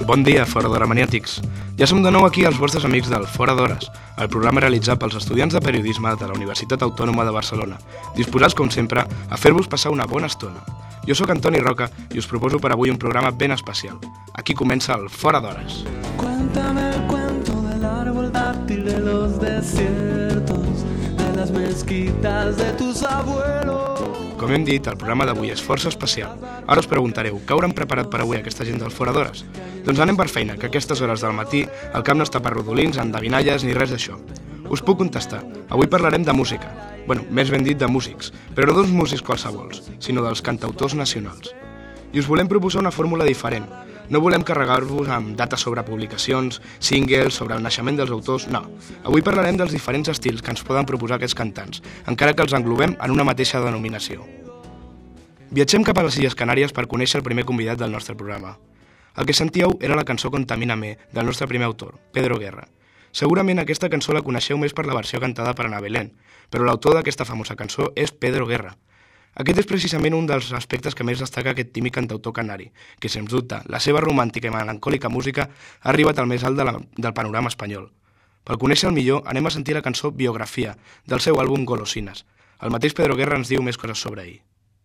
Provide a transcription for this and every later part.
Bon dia, Fora d'Hora maniàtics. Ja som de nou aquí els vostres amics del Fora d'Hores, el programa realitzat pels estudiants de periodisme de la Universitat Autònoma de Barcelona, disposats, com sempre, a fer-vos passar una bona estona. Jo sóc Antoni Roca i us proposo per avui un programa ben especial. Aquí comença el Fora d'Hores. Cuéntame el cuento del árbol dátil, de los desiertos, de las mezquitas de tus abuelos. Com hem dit, el programa d'avui és força especial. Ara us preguntareu, què hauran preparat per avui aquesta gent del Fora d'Hores? Doncs anem per feina, que a aquestes hores del matí el camp no està per rodolins, endevinalles ni res d'això. Us puc contestar. Avui parlarem de música. Bueno, més ben dit de músics, però no d'uns músics qualsevols, sinó dels cantautors nacionals. I us volem proposar una fórmula diferent. No volem carregar-vos amb dates sobre publicacions, singles, sobre el naixement dels autors, no. Avui parlarem dels diferents estils que ens poden proposar aquests cantants, encara que els englobem en una mateixa denominació. Viatgem cap a les Illes Canàries per conèixer el primer convidat del nostre programa. El que sentíeu era la cançó Contamíname, del nostre primer autor, Pedro Guerra. Segurament aquesta cançó la coneixeu més per la versió cantada per Ana Belén, però l'autor d'aquesta famosa cançó és Pedro Guerra. Aquest és precisament un dels aspectes que més destaca aquest tímic cantautor canari, que, sens dubte, la seva romàntica i melancòlica música ha arribat al més alt del panorama espanyol. Per conèixer el millor, anem a sentir la cançó Biografia, del seu àlbum Golosines. El mateix Pedro Guerra ens diu més coses sobre ell.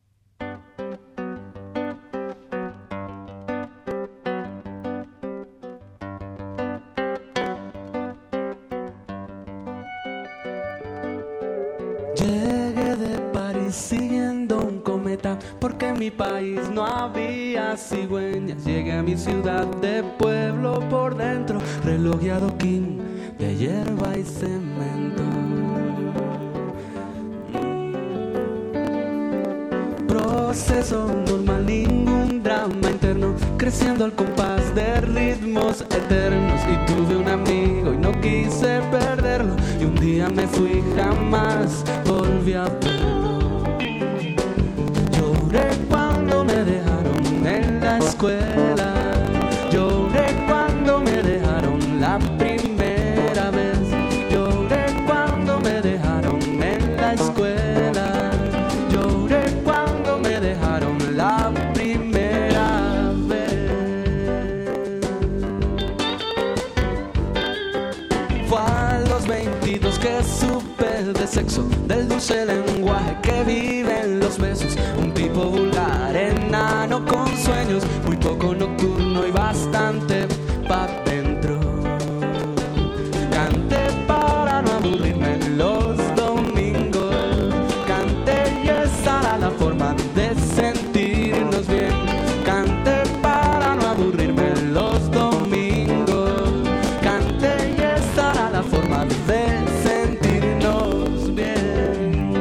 Llegué de París siguiendo un cometa, porque en mi país no había cigüeñas. Llegué a mi ciudad de pueblo por dentro, reloj y adoquín de hierba y cemento. Proceso normal, ningún drama interno, creciendo al compás de ritmos eternos. Y tuve un amigo y no quise perderlo, y un día me fui, jamás volví a verlo. Lloré cuando me dejaron en la escuela, lloré cuando me dejaron la primera vez, lloré cuando me dejaron en la escuela, lloré cuando me dejaron la primera vez. Fue a los 22 que supe de sexo, del dulce lenguaje que vive en los besos. Un tipo vulgar, enano con sueños, muy poco nocturno y bastante pa' dentro. Canté para no aburrirme los domingos, canté y esa era la forma de sentirnos bien. Canté para no aburrirme los domingos, canté y esa era la forma de sentirnos bien.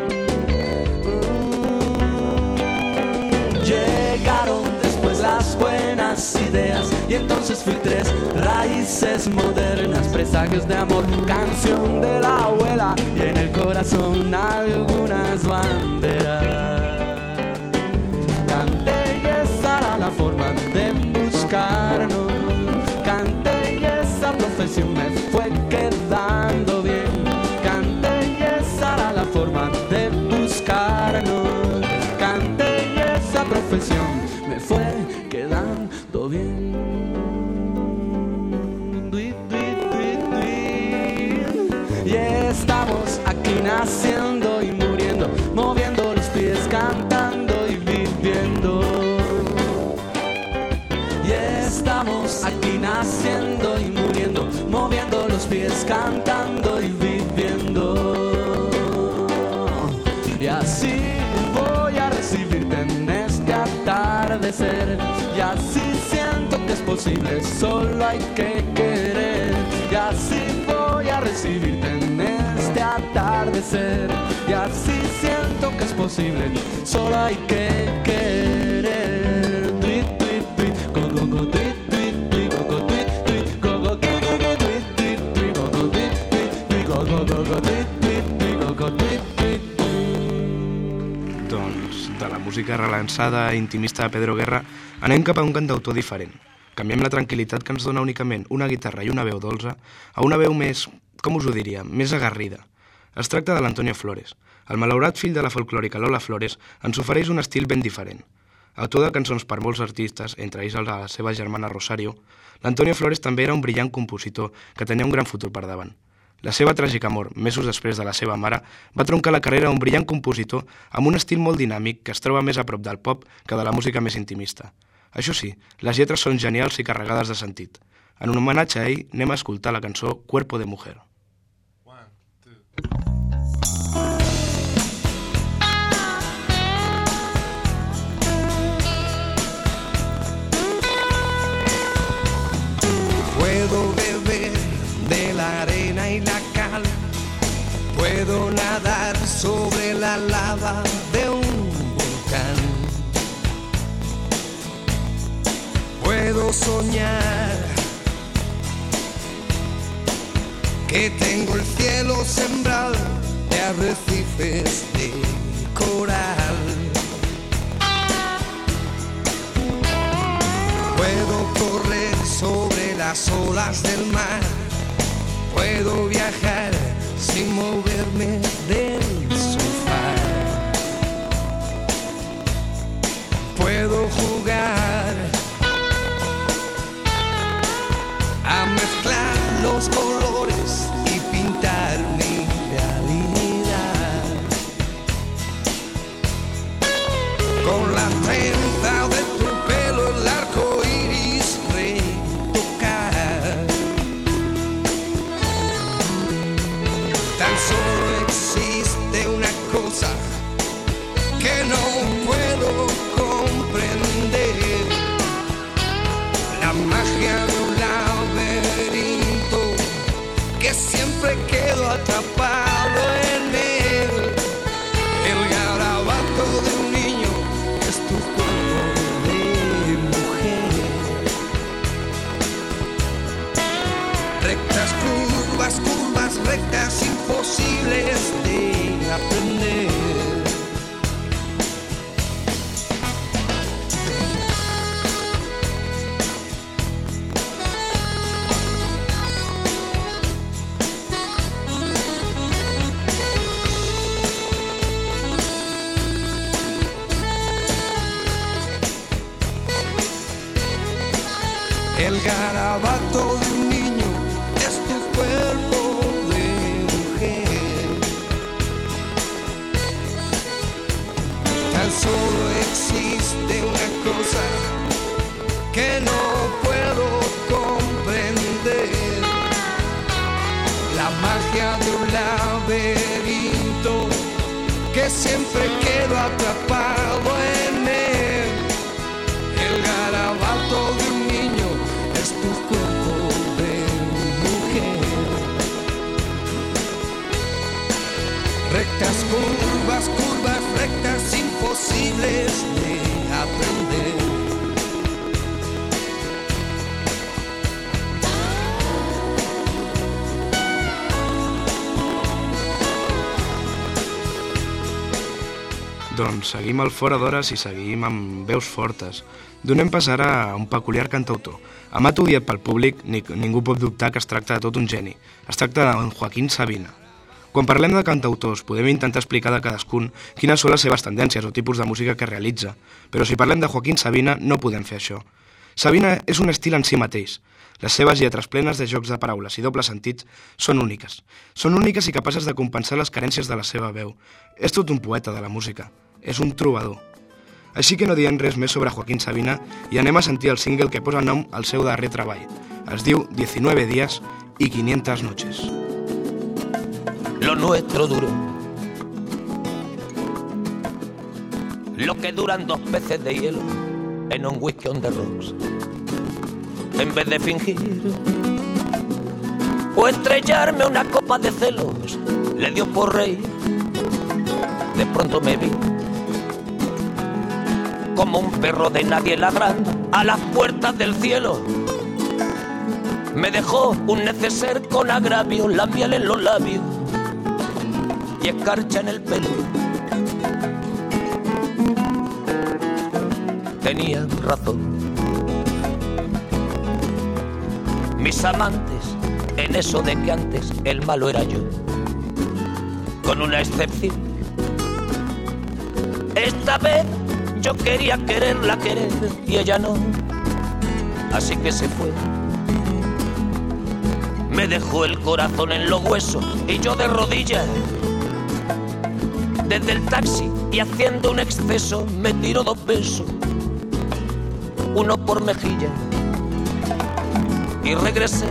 Llegaron después las buenas ideas y entonces fui tres raíces modernas, presagios de amor, canción de la abuela y en el corazón algunas banderas. Canté y esa era la forma de buscarnos, canté y esa profesión me fue quedando bien, canté y esa era la forma de buscarnos, canté y esa profesión me fue quedando bien. Y estamos aquí naciendo y muriendo, moviendo los pies, cantando y viviendo. Y estamos aquí naciendo y muriendo, moviendo los pies, cantando y viviendo. Y así voy a recibirte en este atardecer, y así siento que es posible, solo hay que querer. Y así voy a recibirte en este atardecer, y así siento que es posible, solo hay que querer. Tweet, tweet, tweet, go, go, go, tweet, tweet, tweet, go, go, tweet, tweet, go, go, go, go, go, tweet, tweet, tweet, go, go, tweet, tweet, go, go, go, go, tweet, tweet, tweet, go, go, tweet, tweet. Doncs, de la música relançada i intimista de Pedro Guerra, anem cap a un cantautor diferent. Canviem la tranquil·litat que ens dona únicament una guitarra i una veu dolça a una veu més, com us ho diria, més agarrida. Es tracta de l'Antonio Flores. El malaurat fill de la folclòrica Lola Flores ens ofereix un estil ben diferent. Autor de cançons per molts artistes, entre ells la seva germana Rosario, l'Antonio Flores també era un brillant compositor que tenia un gran futur per davant. La seva tràgica mort, mesos després de la seva mare, va troncar la carrera d'un brillant compositor amb un estil molt dinàmic que es troba més a prop del pop que de la música més intimista. Això sí, les lletres són genials i carregades de sentit. En un homenatge a ell, anem a escoltar la cançó Cuerpo de Mujer. Puedo beber de la arena y la cal, puedo nadar sobre la lava de un volcán, puedo soñar que tengo el cielo sembrado de arrecifes de coral, puedo correr sobre las olas del mar, puedo viajar sin moverme del sofá, puedo jugar a mezclar los colores y pintar mi realidad con la trenza de tu pelo, el arco iris retocar. Tan solo existe una cosa que no puedo comprender, la magia de un laberinto que siempre quedo atrapado en él. El garabato de un niño es tu cuerpo de mujer. Rectas, curvas, curvas, rectas imposibles de aprender. El garabato de un niño es tu cuerpo de mujer. Tan solo existe una cosa que no puedo comprender, la magia de un laberinto que siempre quedo atrapado en él. El garabato de un niño es tu cuerpo de mujer. Rectas, curvas, curvas, rectas imposibles de aprender. Doncs seguim al Fora d'Hores i seguim amb veus fortes. Donem pas ara a un peculiar cantautor. Amat odiat pel públic, ningú pot dubtar que es tracta de tot un geni. Es tracta d'en Joaquín Sabina. Quan parlem de cantautors, podem intentar explicar de cadascun quines són les seves tendències o tipus de música que realitza, però si parlem de Joaquín Sabina no podem fer això. Sabina és un estil en si mateix. Les seves lletres plenes de jocs de paraules i dobles sentits són úniques. Són úniques i capaces de compensar les carències de la seva veu. És tot un poeta de la música. És un trobador. Així que no diem res més sobre Joaquín Sabina i anem a sentir el single que posa nom al seu darrer treball. Es diu 19 días y 500 noches. Lo nuestro duró lo que duran 2 peces de hielo en un whisky on the rocks. En vez de fingir o estrellarme una copa de celos, le dio por reír. De pronto me vi como un perro de nadie ladrando a las puertas del cielo. Me dejó un neceser con agravio, la miel en los labios y escarcha en el pelo. Tenía razón. Mis amantes, en eso de que antes el malo era yo, con una excepción. Esta vez Yo quería quererla querer y ella no, así que se fue. Me dejó el corazón en los huesos y yo de rodillas. Desde el taxi y haciendo un exceso me tiró 2 besos, uno por mejilla, y regresé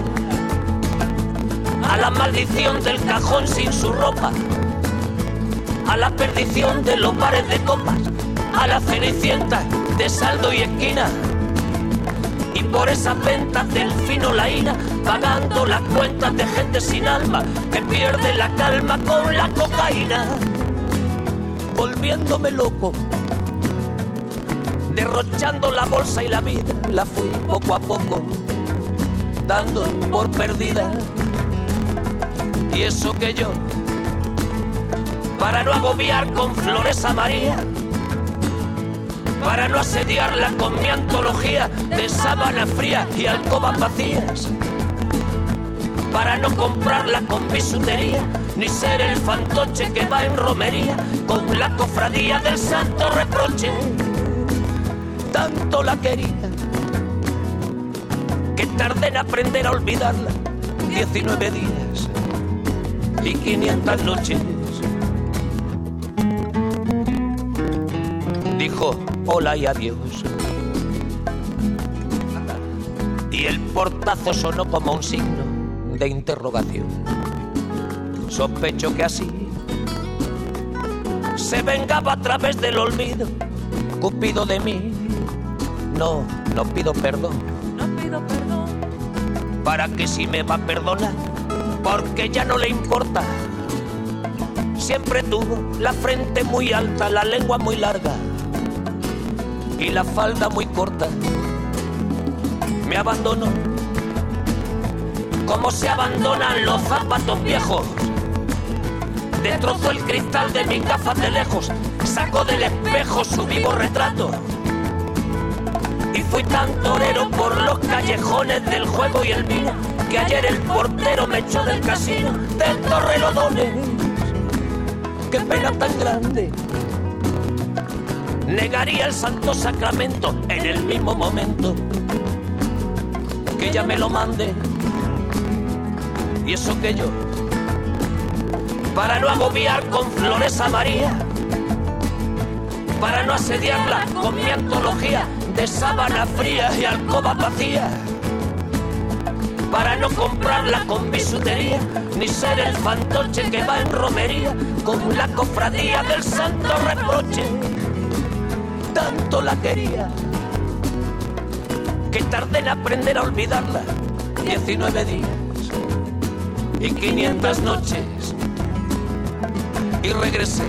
a la maldición del cajón sin su ropa, a la perdición de los bares de copas, a la cenicienta de saldo y esquina, y por esas ventas del fino laína, pagando las cuentas de gente sin alma que pierde la calma con la cocaína. Volviéndome loco, derrochando la bolsa y la vida, la fui poco a poco dando por perdida. Y eso que yo, para no agobiar con flores a María, para no asediarla con mi antología de sábana fría y alcobas vacías, para no comprarla con bisutería, ni ser el fantoche que va en romería con la cofradía del santo reproche. Tanto la quería que tardé en aprender a olvidarla 19 días y 500 noches. Dijo hola y adiós, y el portazo sonó como un signo de interrogación. Sospecho que así se vengaba a través del olvido Cupido de mí. No pido perdón. No pido perdón. ¿Para qué si me va a perdonar? Porque ya no le importa. Siempre tuvo la frente muy alta, la lengua muy larga y la falda muy corta. Me abandonó como se abandonan los zapatos viejos. Destrozó el cristal de mis gafas de lejos, sacó del espejo su vivo retrato. Y fui tan torero por los callejones del juego y el vino, que ayer el portero me echó del casino del Torrelodones. ¡Qué pena tan grande! Negaría el santo sacramento en el mismo momento que ella me lo mande. Y eso que yo, para no agobiar con flores a María, para no asediarla con mi antología de sábana fría y alcoba vacía, para no comprarla con bisutería, ni ser el fantoche que va en romería con la cofradía del santo reproche. Tanto la quería que tardé en aprender a olvidarla 19 días y 500 noches, y regresé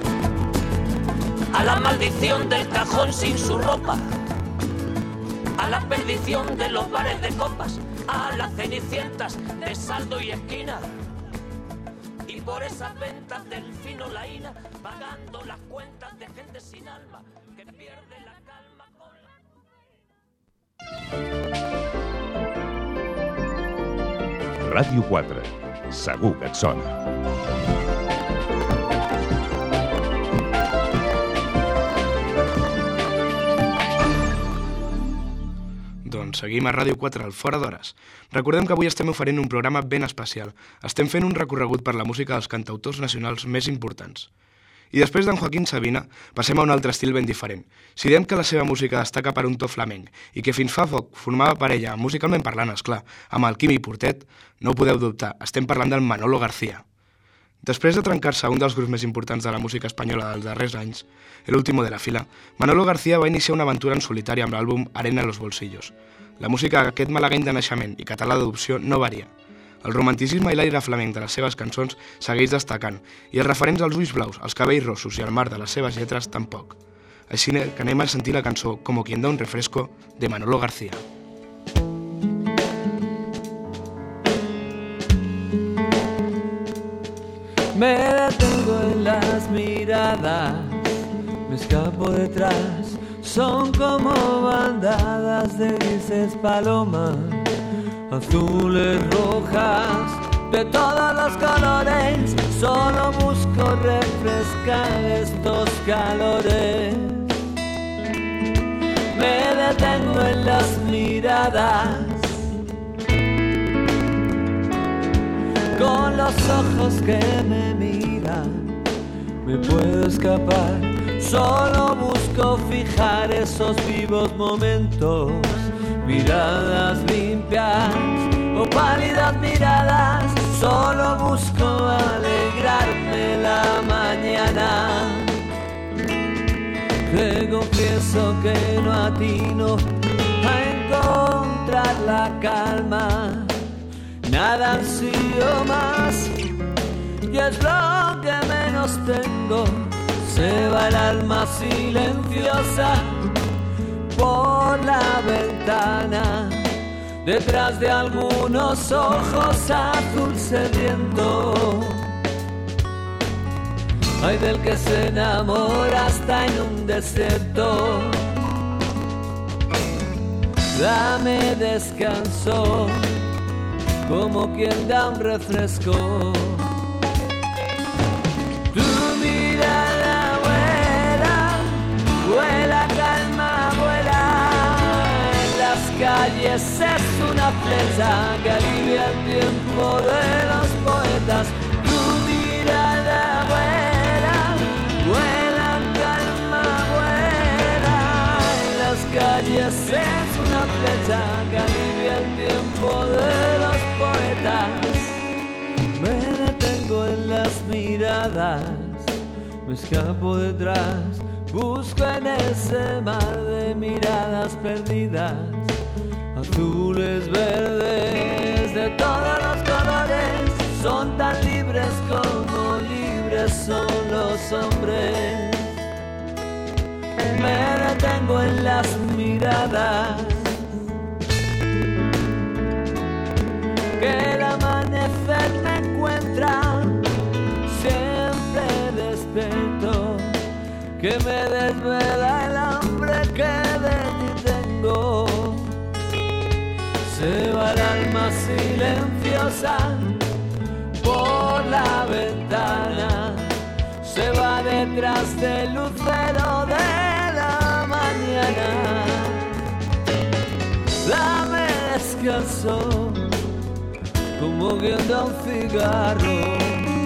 a la maldición del cajón sin su ropa, a la perdición de los bares de copas, a las cenicientas de saldo y esquina, y por esas ventas del fino laína, pagando las cuentas de gente sin alma que pierde la calma con la... Ràdio 4, segur que et sona. Doncs seguim a Ràdio 4 al Fora d'Hores. Recordem que avui estem oferint un programa ben especial. Estem fent un recorregut per la música dels cantautors nacionals més importants. I després d'en Joaquín Sabina, passem a un altre estil ben diferent. Si diem que la seva música destaca per un to flamenc i que fins fa poc formava parella, musicalment parlant, esclar, amb el Quimi Portet, no ho podeu dubtar, estem parlant del Manolo García. Després de trencar-se un dels grups més importants de la música espanyola dels darrers anys, El último de la fila, Manolo García va iniciar una aventura en solitari amb l'àlbum Arena en los bolsillos. La música d'aquest malagueny de naixement i català d'adopció no varia. El romanticisme i l'aire flamenc de les seves cançons segueix destacant, i els referents als ulls blaus, els cabells rossos i el mar de les seves lletres tampoc. Així que anem a sentir la cançó Como quien da un refresco de Manolo García. Me detengo en las miradas, me escapo detrás, son como bandadas de grises palomas, azules, rojas, de todos los colores, solo busco refrescar estos calores. me detengo en las miradas, con los ojos que me miran, me puedo escapar. Solo busco fijar esos vivos momentos, miradas limpias o pálidas miradas. Solo busco alegrarme la mañana. Te confieso que no atino a encontrar la calma. Nada ansío más y es lo que menos tengo. Se va el alma silenciosa por la ventana, detrás de algunos ojos azul sediento. Ay del que se enamora hasta en un desierto. Dame descanso, como quien da un refresco. Tu mirada vuela, vuela, calma, vuela. En las calles es una flecha que alivia el tiempo de los poetas. Tu mirada vuela, vuela, calma, vuela. En las calles es una flecha que alivia el tiempo de los poetas. Me detengo en las miradas, me escapo detrás, busco en ese mar de miradas perdidas, azules, verdes, de todos los colores. Son tan libres como libres son los hombres. Me detengo en las miradas, que el amanecer me encuentra siempre despierto, que me desvela el hambre que de ti tengo. Se va el alma silenciosa por la ventana, se va detrás del lucero de la mañana. Dame descanso, como quien da un cigarro.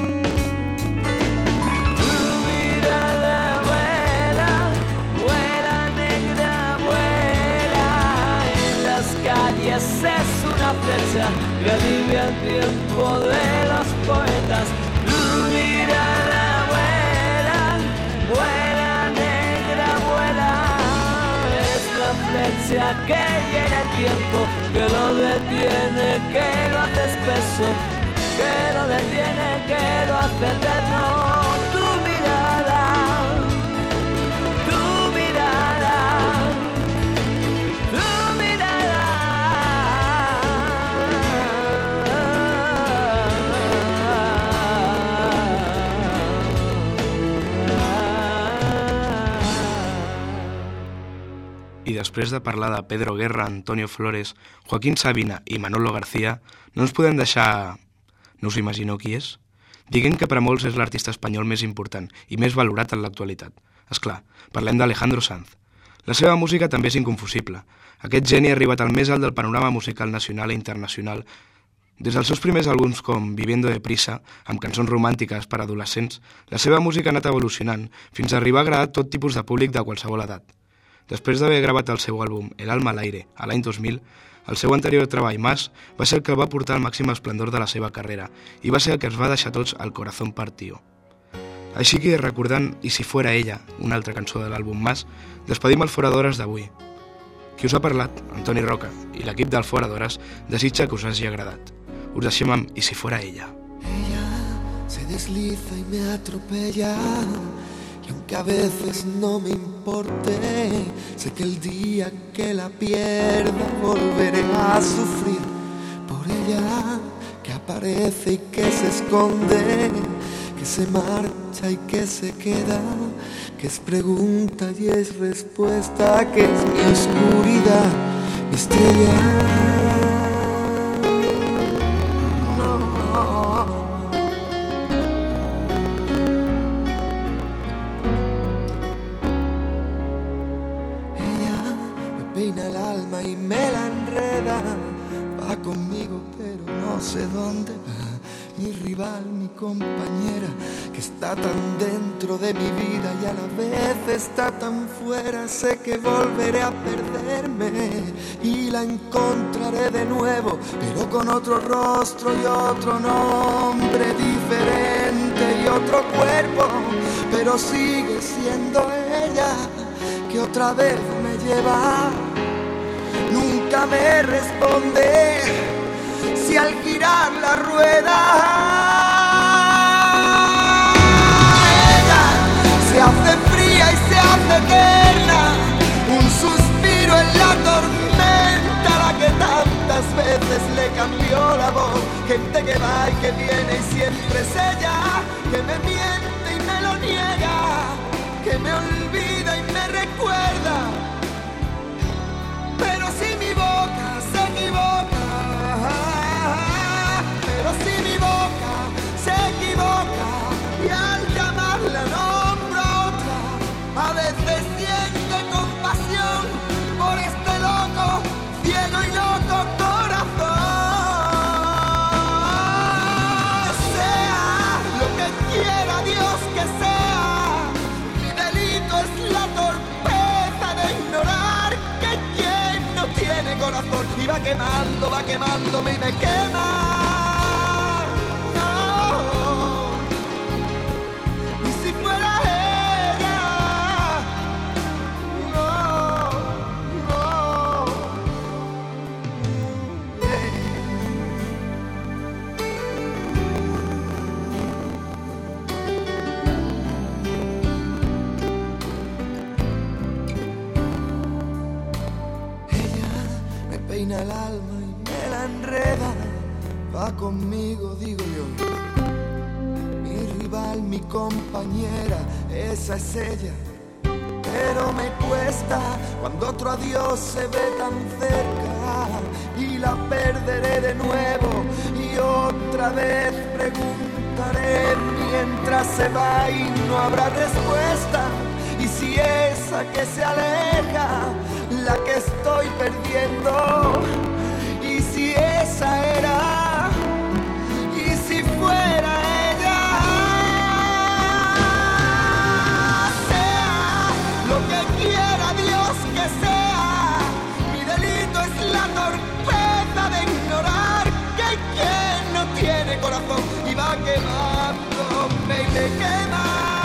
Tu mirada vuela, vuela negra, vuela. En las calles es una flecha que alivia el tiempo de los poetas. Tu mirada vuela, vuela negra, vuela. Es la flecha que llena el tiempo, que lo detiene, que lo hace espeso, que lo detiene, que lo hace eterno. Tu mirada, tu mirada, tu mirada. I després de parlar de Pedro Guerra, Antonio Flores, Joaquín Sabina i Manolo García, no ens podem deixar... No us imagineu qui és? Diguem que per a molts és l'artista espanyol més important i més valorat en l'actualitat. Esclar, parlem d'Alejandro Sanz. La seva música també és inconfusible. Aquest geni ha arribat al més alt del panorama musical nacional i internacional. Des dels seus primers àlbums com Viviendo deprisa, amb cançons romàntiques per a adolescents, la seva música ha anat evolucionant fins a arribar a agradar tot tipus de públic de qualsevol edat. Després d'haver gravat el seu àlbum El alma al aire a l'any 2000, el seu anterior treball, Más, va ser el que el va portar al màxim esplendor de la seva carrera i va ser el que ens va deixar tots el corazón partido. Així que, recordant I si fuera ella, una altra cançó de l'àlbum Más, despedim el Fora d'Hores d'avui. Qui us ha parlat, Antoni Roca, i l'equip del Fora d'Hores desitja que us hagi agradat. Us deixem amb I si fuera ella. Ella se desliza y me atropella, y aunque a veces no me importe, sé que el día que la pierda volveré a sufrir por ella, que aparece y que se esconde, que se marcha y que se queda, que es pregunta y es respuesta, que es mi oscuridad, mi estrella. va conmigo pero no sé dónde va. Mi rival, mi compañera, que está tan dentro de mi vida y a la vez está tan fuera. Sé que volveré a perderme y la encontraré de nuevo, pero con otro rostro y otro nombre diferente y otro cuerpo, pero sigue siendo ella que otra vez me lleva. Nunca me responde si al girar la rueda ella se hace fría y se hace eterna, un suspiro en la tormenta, la que tantas veces le cambió la voz. Gente que va y que viene y siempre es ella, que me miente y me lo niega, que me olvida y me recuerda. Pero si mi boca se equivoca, pero si mi boca se equivoca y al llamarla nombro a otra, a veces siente compasión por este loco, ciego y loco corazón. Sea lo que quiera Dios que sea, mi delito es la torpeza de ignorar que quien no tiene corazón y va quemándome y me quema. El alma y me la enreda, va conmigo, digo yo. Mi rival, mi compañera, esa es ella. Pero me cuesta cuando otro adiós se ve tan cerca y la perderé de nuevo y otra vez preguntaré mientras se va y no habrá respuesta. Y si esa que se aleja, la que estoy perdiendo, y si esa era, y si fuera ella, sea lo que quiera Dios que sea, mi delito es la torpeza de ignorar que hay quien no tiene corazón y va quemándome y me quema.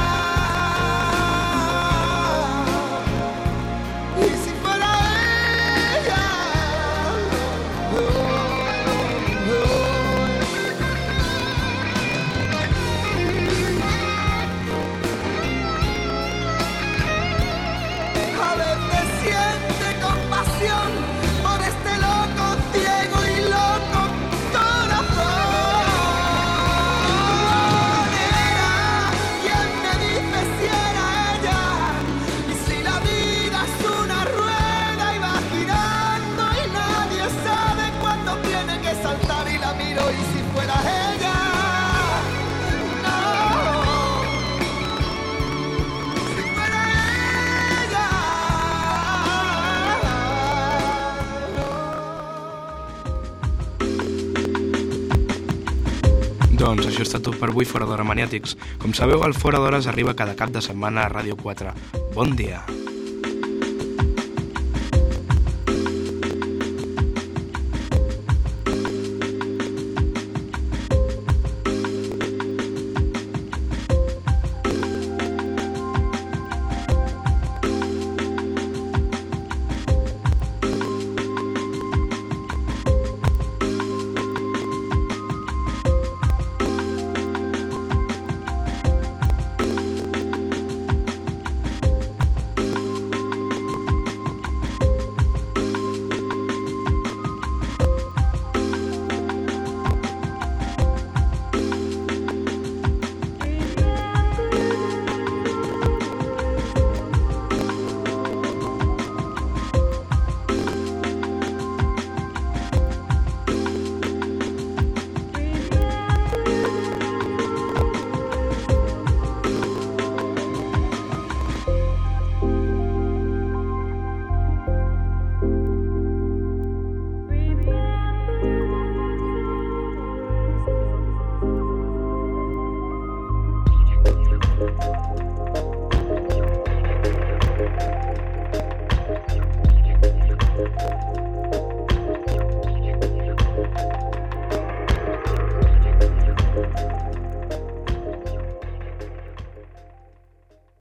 Doncs això està tot per avui, Fora d'Hora Maniàtics. Com sabeu, el Fora d'Hores arriba cada cap de setmana a Ràdio 4. Bon dia!